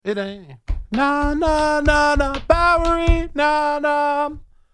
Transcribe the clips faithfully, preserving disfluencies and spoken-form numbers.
It ain't. Na, na, na, na, Bowery, na, na.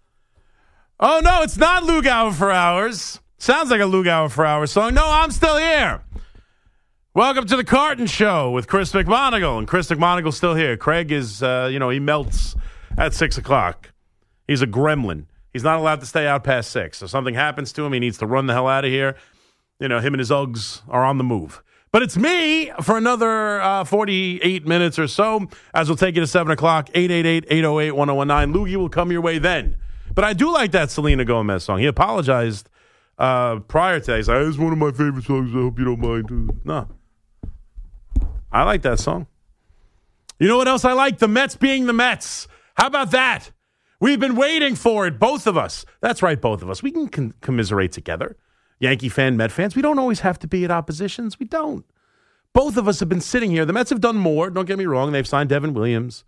Oh, no, it's not Lugauer for Hours. Sounds like a Lugauer for Hours song. No, I'm still here. Welcome to the Carton Show with Chris McMonagle. And Chris McMonagle's still here. Craig is, uh, you know, he melts at six o'clock. He's a gremlin. He's not allowed to stay out past six. So something happens to him, he needs to run the hell out of here. You know, him and his Uggs are on the move. But it's me for another uh, forty-eight minutes or so, as we'll take you to seven o'clock, eight eight eight, eight oh eight, one oh one nine. Loogie will come your way then. But I do like that Selena Gomez song. He apologized uh, prior to that. He's like, it's one of my favorite songs. I hope you don't mind. No. I like that song. You know what else I like? The Mets being the Mets. How about that? We've been waiting for it, both of us. That's right, both of us. We can con- commiserate together. Yankee fan, Met fans, we don't always have to be at oppositions. We don't. Both of us have been sitting here. The Mets have done more. Don't get me wrong. They've signed Devin Williams.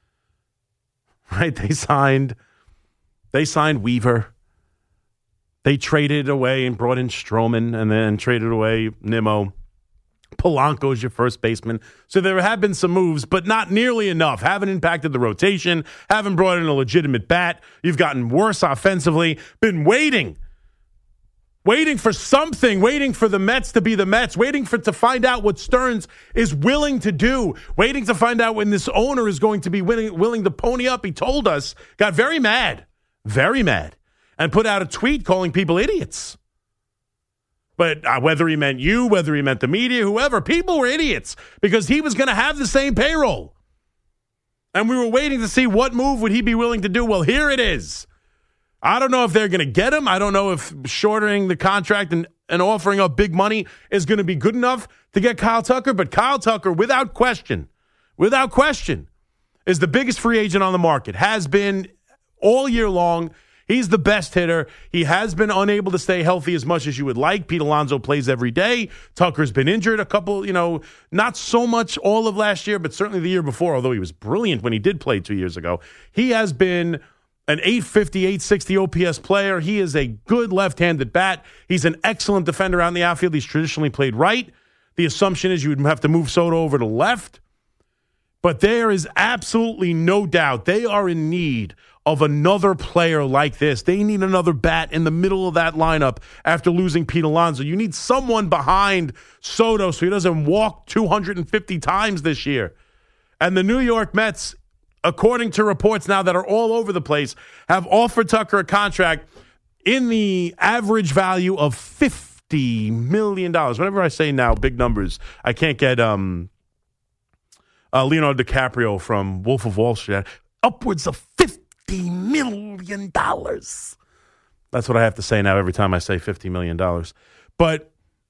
Right? They signed, they signed Weaver. They traded away and brought in Stroman and then traded away Nimmo. Polanco's your first baseman. So there have been some moves, but not nearly enough. Haven't impacted the rotation. Haven't brought in a legitimate bat. You've gotten worse offensively. Been waiting. Waiting for something, waiting for the Mets to be the Mets, waiting for to find out what Stearns is willing to do, waiting to find out when this owner is going to be willing, willing to pony up. He told us, got very mad, very mad, and put out a tweet calling people idiots. But uh, whether he meant you, whether he meant the media, whoever, people were idiots because he was going to have the same payroll. And we were waiting to see what move would he be willing to do. Well, here it is. I don't know if they're going to get him. I don't know if shortening the contract and, and offering up big money is going to be good enough to get Kyle Tucker. But Kyle Tucker, without question, without question, is the biggest free agent on the market. Has been all year long. He's the best hitter. He has been unable to stay healthy as much as you would like. Pete Alonso plays every day. Tucker's been injured a couple, you know, not so much all of last year, but certainly the year before, although he was brilliant when he did play two years ago. He has been an eight fifty, eight sixty O P S player. He is a good left-handed bat. He's an excellent defender out in the outfield. He's traditionally played right. The assumption is you would have to move Soto over to left. But there is absolutely no doubt they are in need of another player like this. They need another bat in the middle of that lineup after losing Pete Alonso. You need someone behind Soto so he doesn't walk two hundred fifty times this year. And the New York Mets, according to reports now that are all over the place, have offered Tucker a contract in the average value of fifty million dollars. Whenever I say now big numbers, I can't get um, uh, Leonardo DiCaprio from Wolf of Wall Street. Upwards of fifty million dollars. That's what I have to say now every time I say fifty million dollars. But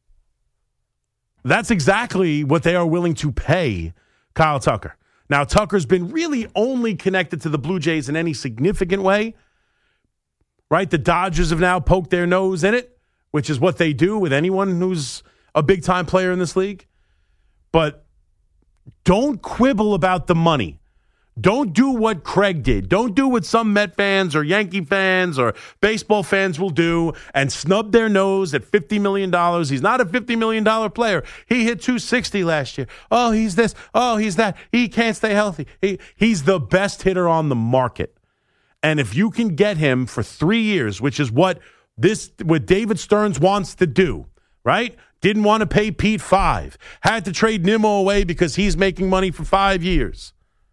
that's exactly what they are willing to pay Kyle Tucker. Now, Tucker's been really only connected to the Blue Jays in any significant way, right? The Dodgers have now poked their nose in it, which is what they do with anyone who's a big-time player in this league. But don't quibble about the money. Don't do what Craig did. Don't do what some Met fans or Yankee fans or baseball fans will do and snub their nose at fifty million dollars. He's not a fifty million dollars player. He hit two sixty last year. Oh, he's this. Oh, he's that. He can't stay healthy. He, he's the best hitter on the market. And if you can get him for three years, which is what this what David Stearns wants to do, right? Didn't want to pay Pete five. Had to trade Nimmo away because he's making money for five years.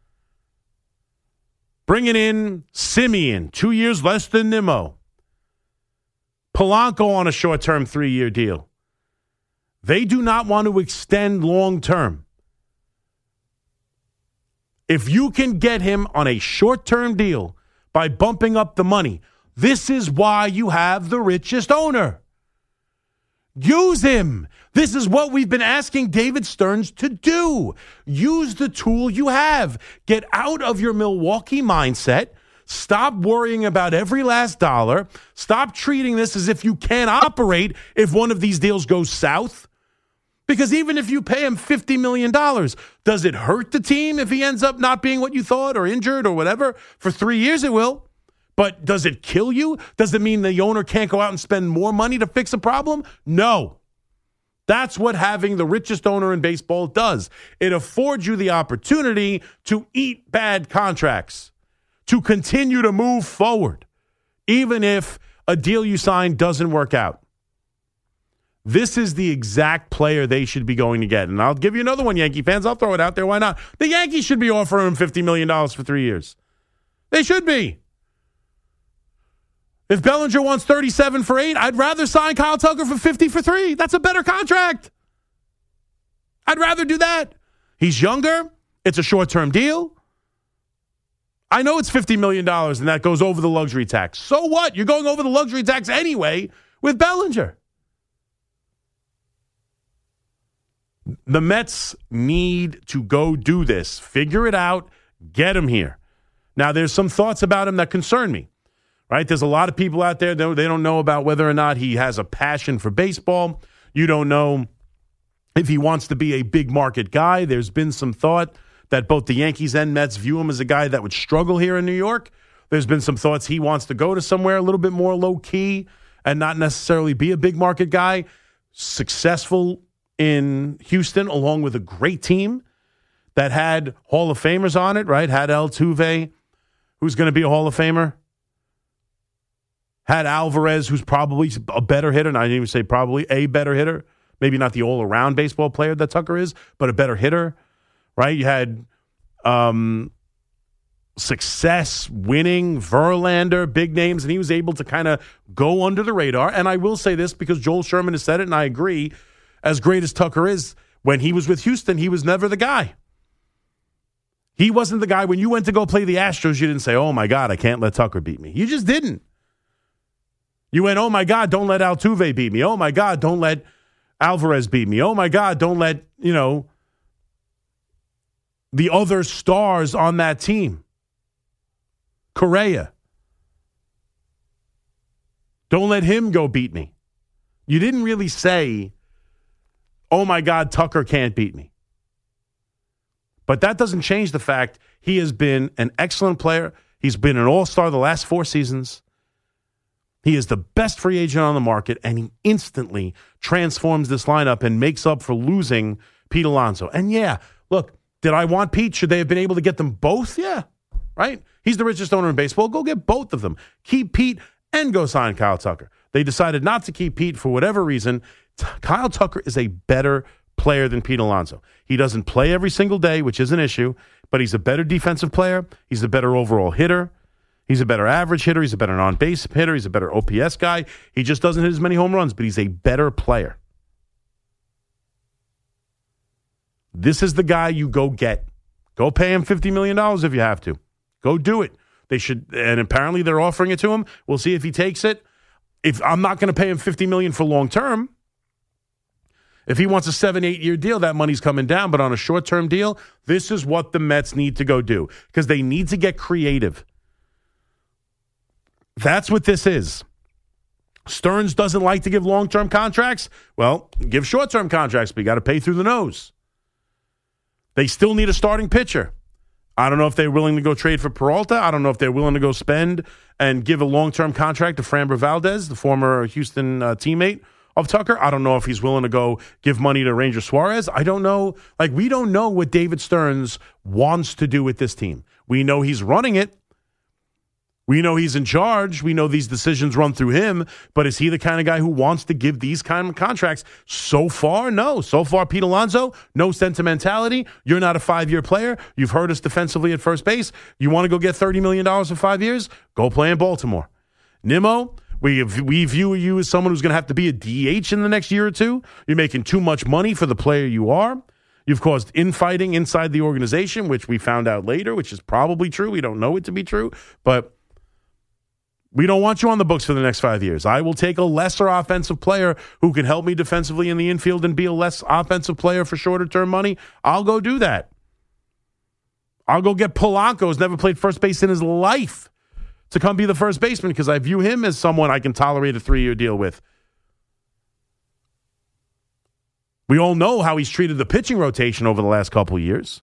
Bringing in Simeon, two years less than Nimmo. Polanco on a short-term three-year deal. They do not want to extend long-term. If you can get him on a short-term deal by bumping up the money, this is why you have the richest owner. Use him. This is what we've been asking David Stearns to do. Use the tool you have. Get out of your Milwaukee mindset. Stop worrying about every last dollar. Stop treating this as if you can't operate if one of these deals goes south. Because even if you pay him fifty million dollars, does it hurt the team if he ends up not being what you thought or injured or whatever? For three years it will. But does it kill you? Does it mean the owner can't go out and spend more money to fix a problem? No. That's what having the richest owner in baseball does. It affords you the opportunity to eat bad contracts, to continue to move forward, even if a deal you sign doesn't work out. This is the exact player they should be going to get. And I'll give you another one, Yankee fans. I'll throw it out there. Why not? The Yankees should be offering him fifty million dollars for three years. They should be. If Bellinger wants thirty-seven for eight, I'd rather sign Kyle Tucker for fifty for three. That's a better contract. I'd rather do that. He's younger. It's a short-term deal. I know it's fifty million dollars and that goes over the luxury tax. So what? You're going over the luxury tax anyway with Bellinger. The Mets need to go do this. Figure it out. Get him here. Now, there's some thoughts about him that concern me. Right? There's a lot of people out there that they don't know about whether or not he has a passion for baseball. You don't know if he wants to be a big market guy. There's been some thought that both the Yankees and Mets view him as a guy that would struggle here in New York. There's been some thoughts he wants to go to somewhere a little bit more low-key and not necessarily be a big market guy. Successful in Houston along with a great team that had Hall of Famers on it, right? Had Altuve, who's going to be a Hall of Famer. Had Alvarez, who's probably a better hitter, and I didn't even say probably a better hitter. Maybe not the all-around baseball player that Tucker is, but a better hitter, right? You had um, success, winning, Verlander, big names, and he was able to kind of go under the radar. And I will say this because Joel Sherman has said it, and I agree, as great as Tucker is, when he was with Houston, he was never the guy. He wasn't the guy. When you went to go play the Astros, you didn't say, oh, my God, I can't let Tucker beat me. You just didn't. You went, oh, my God, don't let Altuve beat me. Oh, my God, don't let Alvarez beat me. Oh, my God, don't let, you know, the other stars on that team. Correa. Don't let him go beat me. You didn't really say, oh, my God, Tucker can't beat me. But that doesn't change the fact he has been an excellent player. He's been an all-star the last four seasons. He is the best free agent on the market, and he instantly transforms this lineup and makes up for losing Pete Alonso. And yeah, look, did I want Pete? Should they have been able to get them both? Yeah, right? He's the richest owner in baseball. Go get both of them. Keep Pete and go sign Kyle Tucker. They decided not to keep Pete for whatever reason. T- Kyle Tucker is a better player than Pete Alonso. He doesn't play every single day, which is an issue, but he's a better defensive player. He's a better overall hitter. He's a better average hitter. He's a better on-base hitter. He's a better O P S guy. He just doesn't hit as many home runs, but he's a better player. This is the guy you go get. Go pay him fifty million dollars if you have to. Go do it. They should, and apparently they're offering it to him. We'll see if he takes it. If I'm not going to pay him fifty million dollars for long-term. If he wants a seven, eight-year deal, that money's coming down. But on a short-term deal, this is what the Mets need to go do because they need to get creative. That's what this is. Stearns doesn't like to give long-term contracts. Well, give short-term contracts, but you got to pay through the nose. They still need a starting pitcher. I don't know if they're willing to go trade for Peralta. I don't know if they're willing to go spend and give a long-term contract to Framber Valdez, the former Houston uh, teammate of Tucker. I don't know if he's willing to go give money to Ranger Suarez. I don't know. Like, we don't know what David Stearns wants to do with this team. We know he's running it. We know he's in charge. We know these decisions run through him. But is he the kind of guy who wants to give these kind of contracts? So far, no. So far, Pete Alonso, no sentimentality. You're not a five-year player. You've hurt us defensively at first base. You want to go get thirty million dollars for five years? Go play in Baltimore. Nimmo, we, we view you as someone who's going to have to be a D H in the next year or two. You're making too much money for the player you are. You've caused infighting inside the organization, which we found out later, which is probably true. We don't know it to be true, but we don't want you on the books for the next five years. I will take a lesser offensive player who can help me defensively in the infield and be a less offensive player for shorter-term money. I'll go do that. I'll go get Polanco, who's never played first base in his life, to come be the first baseman because I view him as someone I can tolerate a three-year deal with. We all know how he's treated the pitching rotation over the last couple of years.